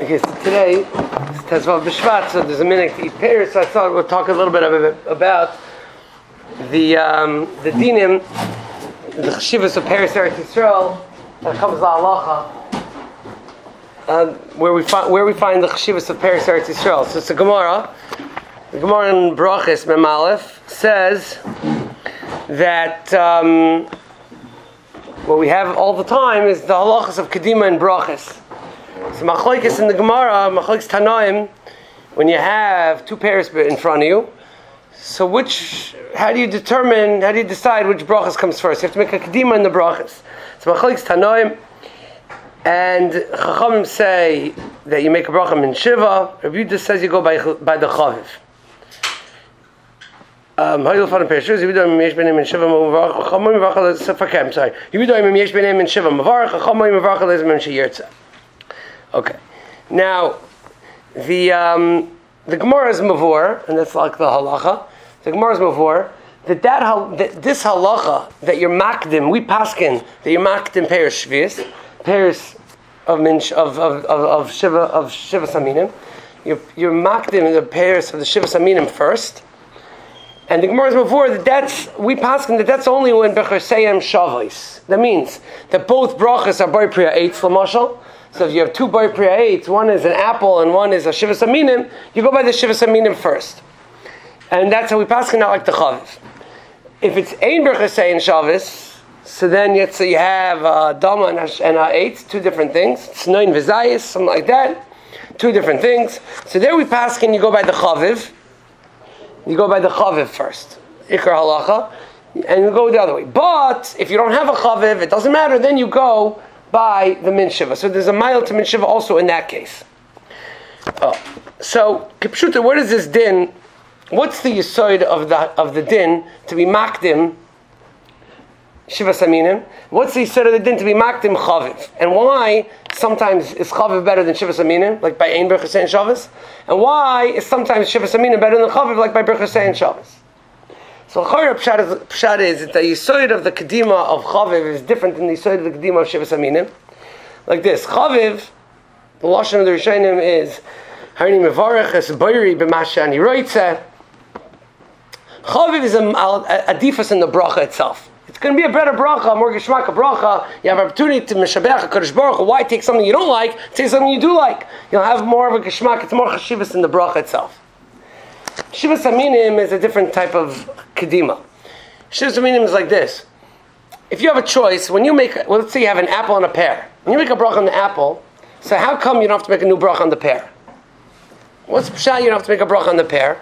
Okay, so today it's Tezvav B'Shvat, so there's a minute to eat pears. So I thought we'll talk a little bit about the dinim, the cheshivas of Peres Eretz Yisrael that comes la halacha, where we find the cheshivas of Peres Eretz Yisrael. So it's a Gemara. The Gemara in Brachos Mem Aleph says that what we have all the time is the halachas of Kedima and Brachos. So machlokes in the Gemara, machlokes Tanoim, when you have two pairs in front of you, so how do you decide which brachas comes first? You have to make a kedima in the brachas. So machlokes Tanoim, and Chachamim say that you make a bracha min shiva. Rabbi Yehuda says you go by the chaviv. Sorry. Okay. Now, the Gemara is mavor, and that's like the halacha. The Gemara is mavor that this halacha that you're makdim, we paskin that you're makdim peiros shvius, peiros of shiva saminim. You're makdim the peiros of the shiva saminim first. And the Gemara is before we paskin that's only when bechaseyim shavos. That means that both brachas are bar priya eitz l'mashal. So if you have two bar priya eitz, one is an apple and one is a shiva saminim, you go by the shiva saminim first. And that's how we paskin out like the chaviv. If it's ein bechaseyim shavos, so then you have dama and a eitz, two different things. It's noin v'zayis, something like that. Two different things. So there we paskin, you go by the chaviv. You go by the chaviv first, ikar halacha, and you go the other way. But if you don't have a chaviv, it doesn't matter. Then you go by the min shiva. So there's a mile to min shiva also in that case. So kipshuta, where does this din? What's the yesod of the din to be makdim shiva saminim? What's the yesod of the din to be makdim chaviv? And why sometimes is chaviv better than shiva saminim, like by ein bechasei and shavos? And why is sometimes shiva saminim better than chaviv, like by bechasei and shavos? So chayra pshat is that the yesod of the kedima of chaviv is different than the yesod of the kedima of shiva saminim. Like this, chaviv, the lashon of the Rishonim is harini mevarech es boiri b'masha ani roitze. Chaviv is a difus in the bracha itself. It's going to be a better bracha, more geshmak a bracha. You have an opportunity to mishabech HaKadosh Baruch Hu. Why take something you don't like, say something you do like? You'll have more of a geshmak. It's more chashivas in the bracha itself. Shiva saminim is a different type of kedima. Shiva saminim is like this. If you have a choice, when you let's say you have an apple and a pear. When you make a bracha on the apple, so how come you don't have to make a new bracha on the pear? What's pshat? You don't have to make a bracha on the pear.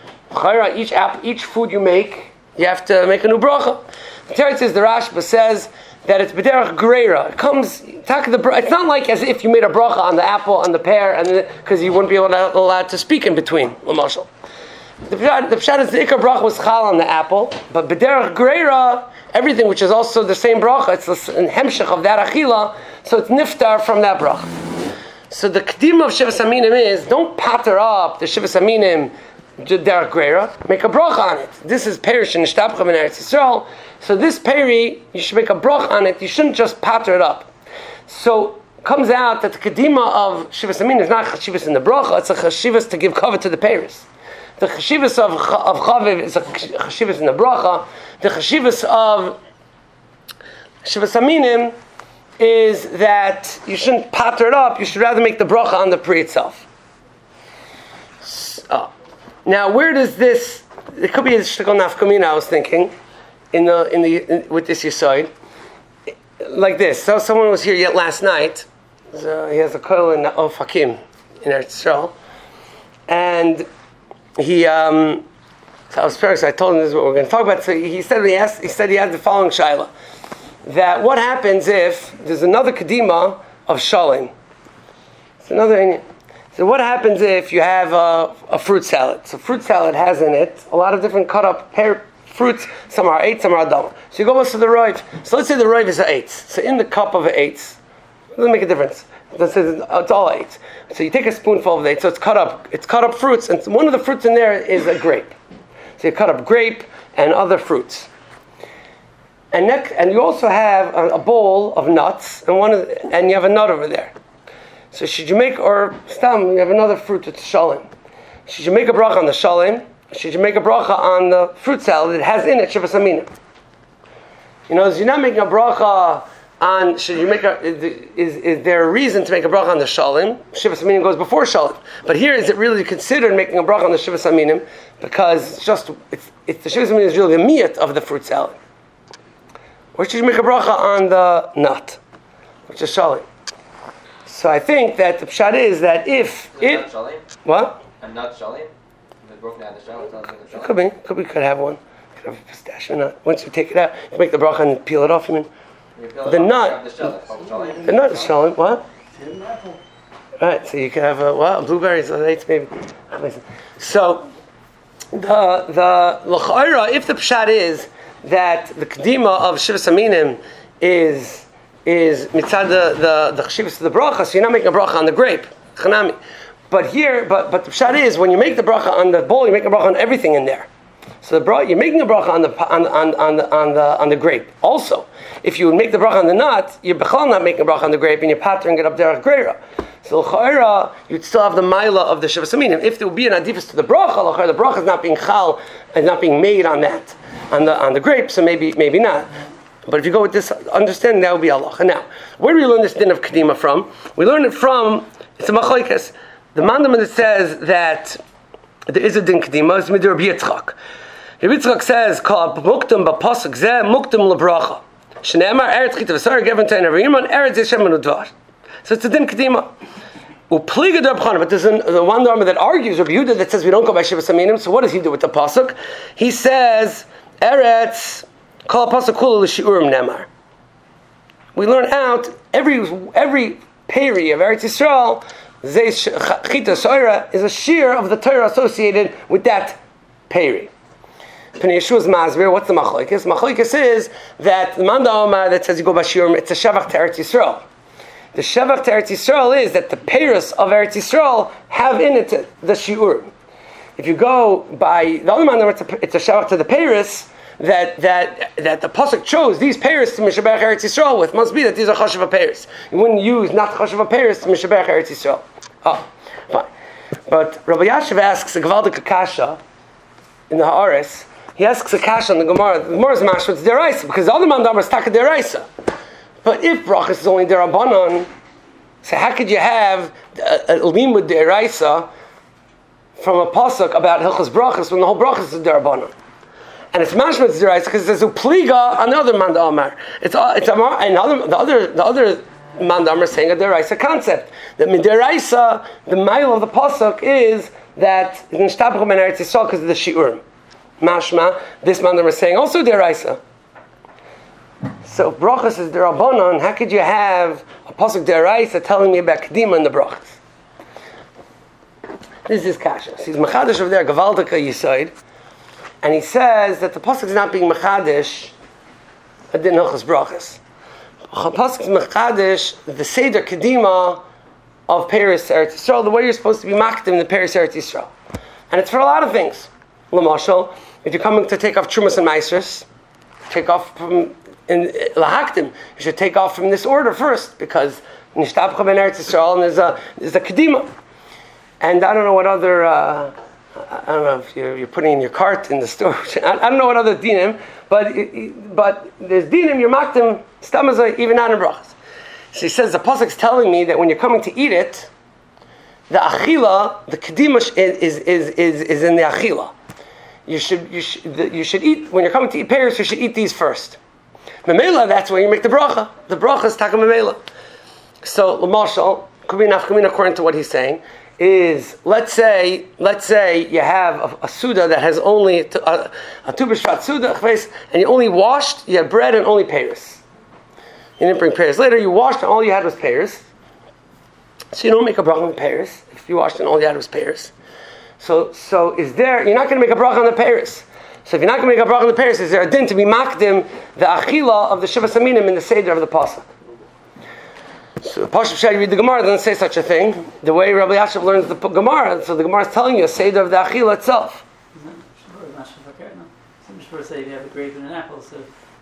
Each food you make, you have to make a new bracha. The Teretz says, the Rashba says that it's b'derech greira. It comes, it's not like as if you made a bracha on the apple, on the pear, and because you wouldn't be allowed to speak in between. L'mashal. The pshat is the ikar bracha was chal on the apple, but b'derech greira, everything which is also the same bracha, it's an hemshech of that achila, so it's niftar from that bracha. So the kedim of shiva saminim is, don't patter up the shiva saminim derech greira, make a bracha on it. This is perish and nishtapcha in Eretz Yisrael. So this peri, you should make a bracha on it. You shouldn't just patter it up. So it comes out that the kedima of shiva samin is not chashivas in the bracha. It's a chashivas to give cover to the peris. The chashivas of chaviv is a chashivas in the bracha. The chashivas of shiva saminim is that you shouldn't patter it up. You should rather make the bracha on the pri itself. Now, where does this? It could be a shtickle nafkamina. I was thinking, with this yesod, like this. So someone was here yet last night. So he has a koil in Ofakim in Eretz Yisrael, and he. So I was very excited. I told him this is what we're going to talk about. So he said he had the following shaila: that what happens if there's another kedima of shalim? It's another. So what happens if you have a fruit salad? So fruit salad has in it a lot of different cut up fruits. Some are eight, some are adama. So you go to the roiv. So let's say the roiv is an eight. So in the cup of an eight, it doesn't make a difference. Let's say it's all eight. So you take a spoonful of the eight. So it's cut up fruits, and one of the fruits in there is a grape. So you cut up grape and other fruits. And you also have a bowl of nuts, and you have a nut over there. So should you make, or stam, you have another fruit, it's shalim. Should you make a bracha on the shalim? Should you make a bracha on the fruit salad that has in it shivas aminim? You know, you're not making a bracha on, should you make a, is there a reason to make a bracha on the shalim? Shivas aminim goes before shalim. But here, is it really considered making a bracha on the shivas aminim? Because it's the shivas aminim is really the meat of the fruit salad. Or should you make a bracha on the nut, which is shalim? So I think that the pshat is that if what? A nut shalim? Broken out the shalim? Could have one. Could have a pistachio nut. Once you take it out, you make the bracha and peel it off. You mean the nut? The nut is shalim. What? Right. So you can have blueberries or dates maybe. So the l'chayra, if the pshat is that the kedima of shivas aminim is mitzad the cheshivas of the bracha, so you're not making a bracha on the grape, chanami. But here, but the pshat is when you make the bracha on the bowl, you make a bracha on everything in there. So you're making a bracha on the grape. Also, if you would make the bracha on the nut, you're bechal not making a bracha on the grape, and you're pattering it up there greira. So l'chayra, you'd still have the maila of the shivas aminim. If there would be an adifus to the bracha, l'chayra, the bracha is not being chal, is not being made on that, on the grape. So maybe not. But if you go with this understanding, that would be Allah. And now, where do we learn this din of kedima from? We learn it from, it's a machlokes. The mandam that says that there is a din kedima is midir Rabbi Yitzchak. Rabbi Yitzchak says, "Kol muktam b'pasuk zeh muktam lebracha." Shneimar eretz chita v'sar gevin tein avrimon eretz yeshem menudvar. So it's a din kedima. Upliga Reb Chana, but there's the one dharma that argues Rabbi Yehuda that says we don't go by shivas aminim. So what does he do with the pasuk? He says eretz. Kol pasuk kula l'shiurim nemar. We learn out every peri of Eretz Yisrael. Chita soira is a shear of the Torah associated with that peri. Pnei Yeshua's masbir. What's the machlokes? Machlokes is that the Manda Omar that says you go by shiurim. It's a shavach to Eretz Yisrael. The shavach to Eretz Yisrael is that the peris of Eretz Yisrael have in it the shiurim. If you go by the other Manda, it's a shavach to the peris. That the pasuk chose these peiros to mishabech Eretz Yisrael with must be that these are chashuva peiros. You wouldn't use not chashuva peiros to mishabech Eretz Yisrael. Oh, fine. But Rabbi Yashiv asks a Gavaldik Kasha in the Haaretz. He asks a Kasha in the Gemara. The Gemara is mashma it's deraisa because the other mandam is taka deraisa. But if brachas is only derabanan, so how could you have a limud deraisa from a pasuk about hilchos brachas when the whole brachas is derabanan? And it's mashma deraisa because there's a pliga on the other manda amar. The other manda amar is saying a deraisa concept. That mideraisa, the mile of the pasuk is that it's nishtabach ben Eretz Yisrael because of the shiurim. Mashma, this manda amar is saying also deraisa. So brachas is derabanan. How could you have a pasuk deraisa telling me about kedima and the brachas? This is kasha. He's machadash over there gavaldika yisoid. And he says that the pasuk is not being mechadish a din hilchos brachas. The pasuk is mechadish the seder kedima of Peres Eretz Yisrael, the way you're supposed to be makdim in the Peres Eretz Yisrael, and it's for a lot of things. L'mashal, if you're coming to take off trumas and maasros, take off from in lahakdim, you should take off from this order first because nishtabcha ben Eretz Yisrael and there's a kedima, and I don't know what other. I don't know if you're putting in your cart in the store. I don't know what other dinim, but there's dinim you're makdim stamazah even not in brachas. So he says the pasuk's telling me that when you're coming to eat it, the achila, the kedima is in the achila. You should eat when you're coming to eat pears. You should eat these first. Memela, that's where you make the bracha. The bracha is taka memela. So l'mashal could be nafkamina according to what he's saying. Is let's say you have a suda that has only a tu b'shvat suda and you only washed, you had bread and only peiros. You didn't bring peiros. Later you washed and all you had was peiros. So you don't make a bracha on the peiros if you washed and all you had was peiros. So is there? You're not going to make a bracha on the peiros. So if you're not going to make a bracha on the peiros, is there a din to be makdim the achila of the shivas aminim in the seder of the pasuk? So Pashup Shai read the Gemara doesn't say such a thing. The way Rabbi Yashiv learns the Gemara, so the Gemara is telling you a seder of the achila itself. Some Shur say you have a grape and an apple, so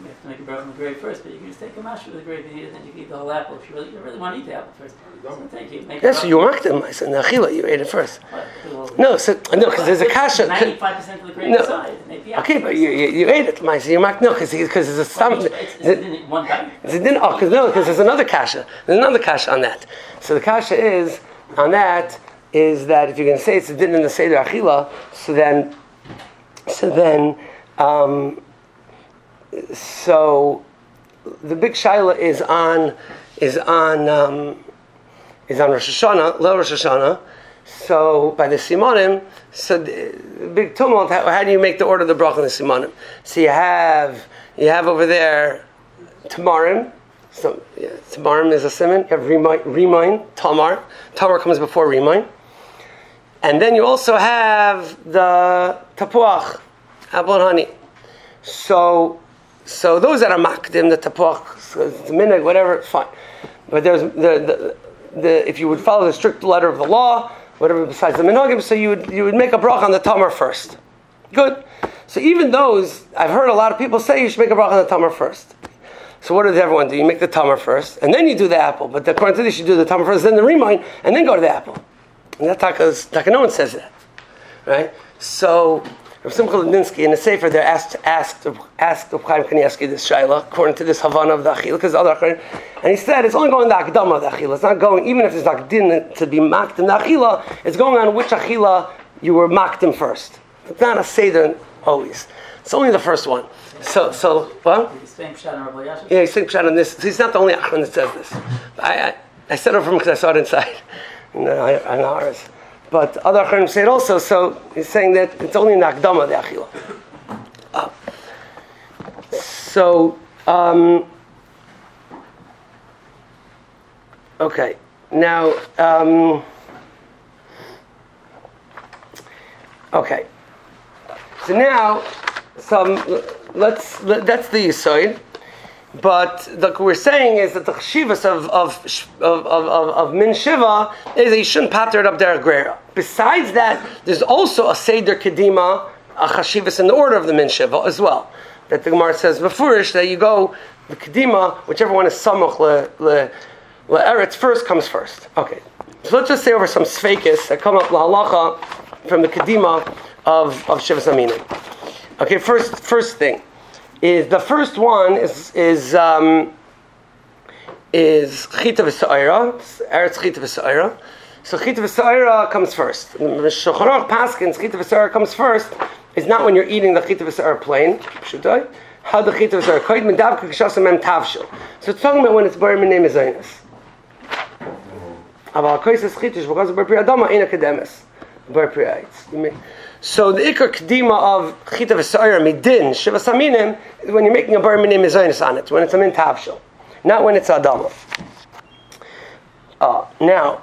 have to make a bracha on the grape first, but you can just take a mash with the grape and eat it, and you can eat the whole apple if you really want to eat the apple first. So take it. Yes, so you marked them. I said, Nachila, you ate it first. No, because there's a kasha. 95% of the grape inside. Okay, but you ate it. So you marked because there's a stomach. It's one bite. Because there's another kasha. There's another kasha on that. So the kasha is on that is that if you're going to say it's a din in the seder achila, so the big shaila is on Rosh Hashanah, Leil Rosh Hashanah. So by the simanim, so the big tumult. How do you make the order of the bracha in the simanim? So you have over there tamarim. So tamarim is a siman. You have remain, tamar. Tamar comes before remain, and then you also have the tapuach, apple and honey. So those that are makdim, the tapuach, the minhag, whatever, fine. But there's the if you would follow the strict letter of the law, whatever besides the minhagim, so you would make a bracha on the tamar first. Good. So even those, I've heard a lot of people say you should make a bracha on the tamar first. So what does everyone do? You make the tamar first, and then you do the apple. But according to this, you do the tamar first, then the remind, and then go to the apple. And that's taka, no one says that, right? So Rav Simcha Ledinsky in the Sefer, they're asked Rav Chaim Kanievsky this shaila according to this Havana of the Achila, because other and he said it's only going the Akdama of the Achila. It's not going, even if there's not din to be maked in the Achila, it's going on which Achila you were maked in first. It's not a Seder always. It's only the first one. So what? Yeah, he's saying pshat on this. He's not the only Achron that says this. I said it from because I saw it inside. On ours. But other Achronim say it also, so he's saying that it's only in the Akdama, the Achila. Okay. Now, okay. So now, that's the Yisoid. But what we're saying is that the chshivas of min shiva is that you shouldn't patter it up there agrera. Besides that, there's also a seder kedima, a chshivas in the order of the min shiva as well. That the Gemara says beforish that you go the kedima, whichever one is samuch le eretz first comes first. Okay, so let's just say over some sfeikis that come up la halacha from the kedima of shivas aminim. Okay, first thing. Is the first one is chita v'sa'ira, eretz chita v'sa'ira. So chita v'sa'ira comes first. Shulchan Aruch paskins chita v'sa'ira comes first. Is not when you're eating the chita v'sa'ira plain. Pshutai. How the chita v'sa'ira koyd medavka k'shasa mem tavshil. So it's talking about when it's bar minei mezainis. Aval koyses chita shv'chaz bar pri adama ein akademis bar pri eitz. So the ikar kedima of chita v'sa'ira midin shiva saminim is when you're making a bar minei mezainis on it, when it's a min tavshil, not when it's adama. Now,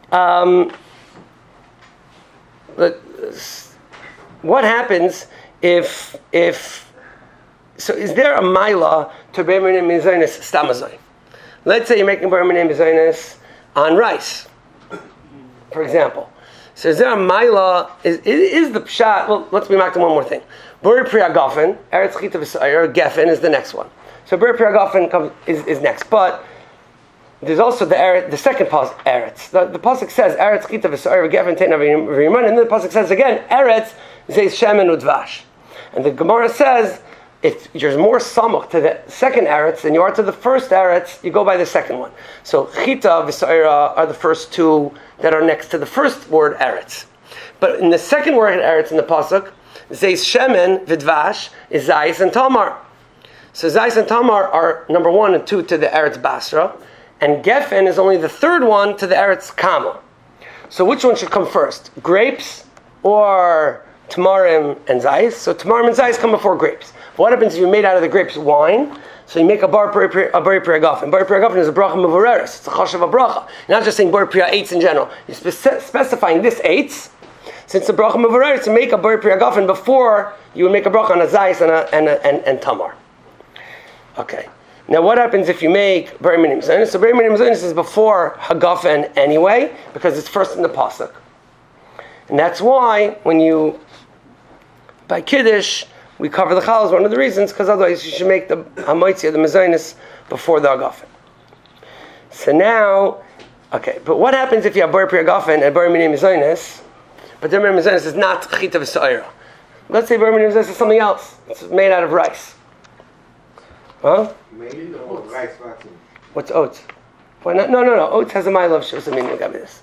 what happens if so? Is there a maila to bar minei mezainis stamazai? Let's say you're making bar minei mezainis on rice, for example. So is there a maila? Is the pshat? Well, let's be back to one more thing. Buri Priya Gafen, Eretz Chita V'Sa'ir, Geffen is the next one. So Buri Priya Gafen is next. But there's also the second pasuk, Eretz. The pasuk says, Eretz Chita V'Sa'ir, Geffen Teina V'Riman, and then the pasuk says again, Eretz Zeis Shemen Udvash. And the Gemara says, if you're more samach to the second Eretz than you are to the first Eretz, you go by the second one. So Chita V'Sa'ira are the first two that are next to the first word Eretz. But in the second word Eretz in the pasuk, Zeis Shemen V'Dvash is Zayis and Tamar. So Zayis and Tamar are number 1 and 2 to the Eretz Basra, and Geffen is only the third one to the Eretz Kama. So which one should come first? Grapes or Tamarim and Zayis? So Tamarim and Zayis come before grapes. What happens if you made out of the grapes wine? So you make a bar priya gafen. Bar priya gafen is a bracha mevoreres. It's a chashav a bracha. You're not just saying bar priya eitz in general. You're specifying this eitz. Since the bracha mevoreres, to make a bar priya gafen before you would make a bracha on a zayis and tamar. Okay. Now what happens if you make bar minim zaynis? So bar minim zaynis is before hagafen anyway, because it's first in the pasuk. And that's why when you by kiddush, we cover the challah is one of the reasons, because otherwise you should make the hamaitzi, the mezainis, before the agafen. So now, okay, but what happens if you have bar pri agafen and bar minei mezainis, but the bar minei mezainis is not chita v'sa'ira? Let's say bar minei mezainis is something else. It's made out of rice. Huh? Made or rice waxing? What's oats? Why not? No. Oats has a mile of shivas amina gabis.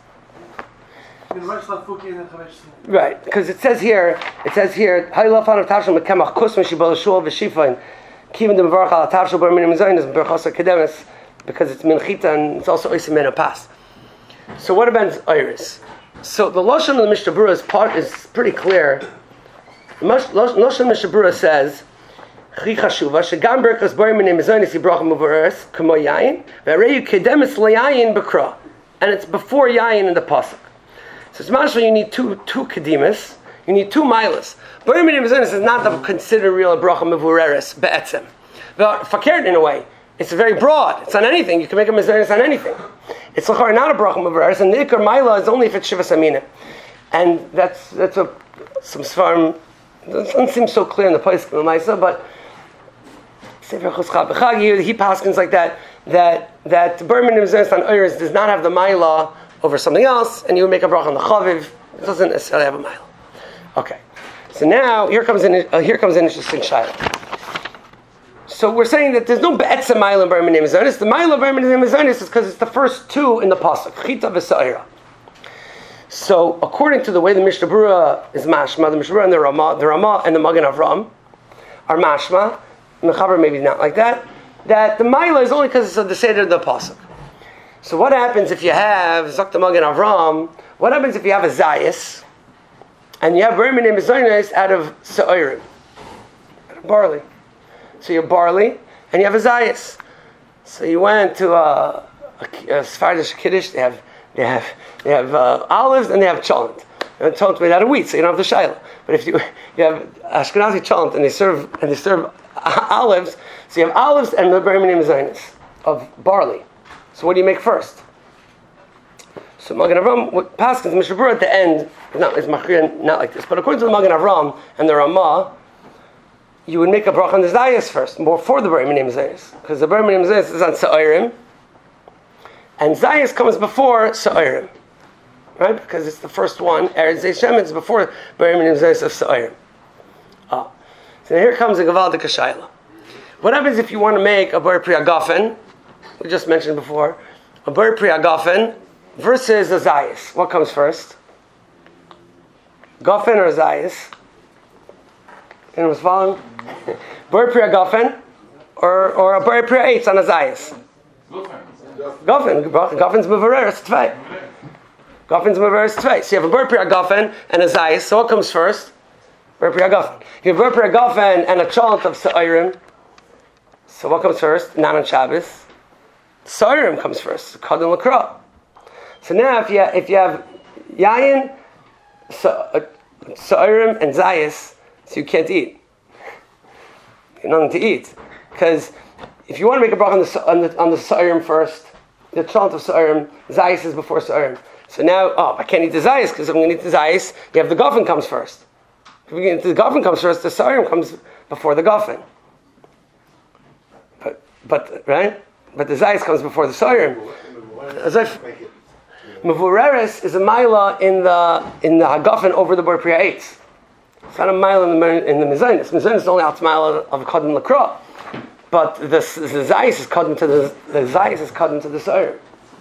Right, because it says here, Haylafan of Tashel Mekemach Kusma Shibal Shul V'Shifain, Kivin Dem Varach Al Tashel Bar Minim Zaynis Berchos Akademis, because it's Minchita and it's also Oisim Men Pas. So what about Iris? So the Lashon of the Mishnah Berurah is pretty clear. The Lashon of the Mishnah Berurah says, Chi Chashuva Shegam Berchos Bar Minim Zaynis Yibrach Muvareres Kamo Yayin V'Areyu Kedemis LeYayin B'Kra, and it's before Yayin in the pasuk. So it's mashma you need two kedimas, you need two milas. Bar minei mezainis is not considered real bracha mevureres be'etzem. But fakert in a way, it's very broad. It's on anything. You can make a mezainis on anything. It's not a bracha mevureres, and the ikar mila is only if it's shivas amina. And that's what some svarim doesn't seem so clear in the place of the Maisa, but Sefer Choscha B'Chagi, he paskins like that bar minei mezainis on oiris does not have the mila over something else, and you would make a bracha on the chaviv. It doesn't necessarily have a mile. Okay, so now here comes an interesting shayla. So we're saying that there's no be'etzem mile in bar minei mezainis. The mile of bar minei mezainis is because it's the first two in the pasuk, chita v'sa'ira. So according to the way the Mishnah Berurah is mashma, the Mishnah Berurah and the Ramah and the Magen Avram are mashma, and the Chaver maybe not like that. That the mile is only because it's of the seder of the pasuk. So what happens if you have Zakta Magen Avram? What happens if you have a zayis and you have bar minei mezainis out of sa'irim, out of barley? So you have barley and you have a zayis. So you went to a Sephardish Kiddush. They have olives and they have cholent. And cholent made out of wheat, so you don't have the shayla. But if you have Ashkenazi cholent and they serve olives, so you have olives and the bar minei mezainis of barley. So what do you make first? So Magen Avram, what Paskins, the Mishnah Berurah at the end, is machriya not like this, but according to the Magen Avram and the Ramah, you would make a bracha on the zayis first, before the bar minei mezainis, because the bar minei mezainis is on sa'irim, and zayis comes before sa'irim, right? Because it's the first one. Eretz Shem is before bar minei mezainis of sa'irim. So now here comes a gavaldik shayla. What happens if you want to make a bar pri agafen? We just mentioned before, a bar pri agafen versus a zayis. What comes first? Gafen or zayis? Anyone was following? Bar pri agafen or a bar pri eitz on a zayis? Gafen. Gafen's mevareres tvei. Gafen's mevareres tvei. So you have a bar pri agafen and a zayis. So what comes first? Bar pri agafen. You have bar pri agafen and a chant of sa'irim. So what comes first? Not on Shabbos. Sa'irim comes first. Kadon l'kra. So now if you have yayin, sa'irim and zayis, so you can't eat. You have nothing to eat, because if you want to make a bracha on the sa'irim first, the chant of sa'irim, zayis is before sa'irim. So now, I can't eat the zayis because I'm going to eat the zayis. You have the gafen comes first. If the gafen comes first, the sa'irim comes before the gafen. But right. But the zayis comes before the sa'irim. Mevureres is a mila in the hagafen over the bar pri eitz. It's not a mila in the mezainis. Mezainis is only out mila of kadon l'kra, but the zayis is kadon to the zayis is kadon to the sa'irim.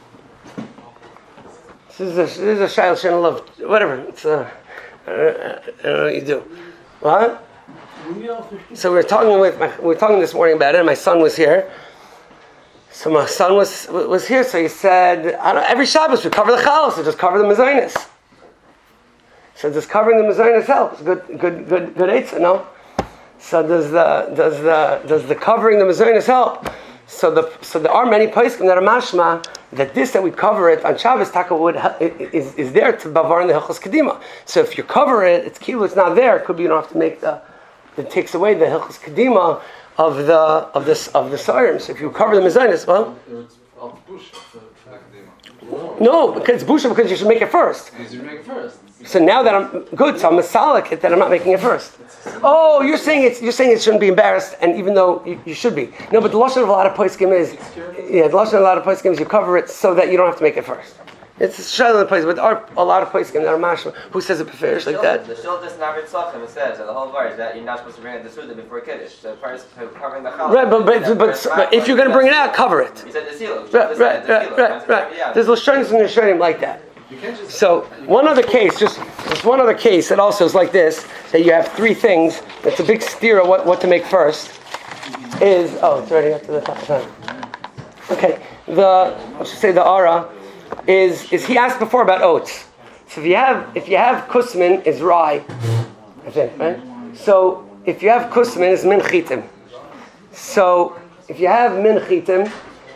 This is a shayla shen love whatever. It's I don't know what you do. What? So we were talking this morning about it. And my son was here. So my son was here, so he said, every Shabbos we cover the chalos, so just cover the mezainis. So does covering the mezainis help? It's good eitzah, no? So does the covering the mezainis help? So there are many poskim that are mashma that this that we cover it on Shabbos taka would is there to bavar in the hilchos kedima. So if you cover it, it's kilu, it's not there. It could be you don't have to make it takes away the hilchos kedima of the sa'irim. So if you cover the mezainis, well, no, because it's busha because you should make it first. Because you make it first. So now that I'm good, so I'm masalik it, then I'm not making it first. Oh, you're saying it shouldn't be embarrassed, and even though you should be. No, but the lashon of a lot of poskim is, the lashon of a lot of poskim is you cover it so that you don't have to make it first. It's a shayla in the place, but there are a lot of poskim that are mashma who says it prefers like that. The shiltas navid tzachim, it says that the whole var is that you're not supposed to bring out the suda before kiddush. So first covering the challah. Right, but if you're going to bring it out, cover it. You said the seal. Right. There's lashonis and lashonim like that. So one other case, just one other case that also is like this, that you have three things. It's a big steer of what to make first. Is it's already up to the top of time. Okay, let's just say the ara is he asked before about oats. So if you have kusmin is rye, I think, right? So if you have kusmin is min chitim. So if you have min chitim,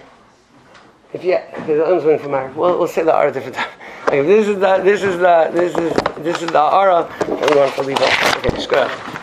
we'll say the ara different time. Okay, this is the ara that we want to leave off. Okay, just go ahead.